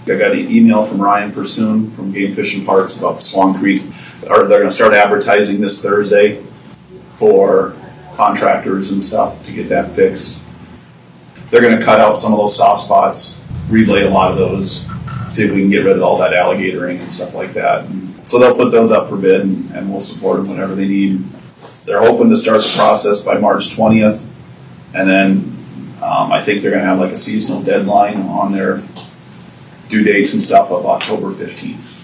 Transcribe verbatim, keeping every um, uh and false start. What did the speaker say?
I got an email from Ryan Pursoon from Game Fish and Parks about the Swan Creek, or they're going to start advertising this Thursday for contractors and stuff to get that fixed. They're going to cut out some of those soft spots, reblade a lot of those, see if we can get rid of all that alligatoring and stuff like that. And so they'll put those up for bid, and, and we'll support them whenever they need. They're hoping to start the process by March twentieth, and then um, I think they're going to have like a seasonal deadline on their due dates and stuff of October fifteenth.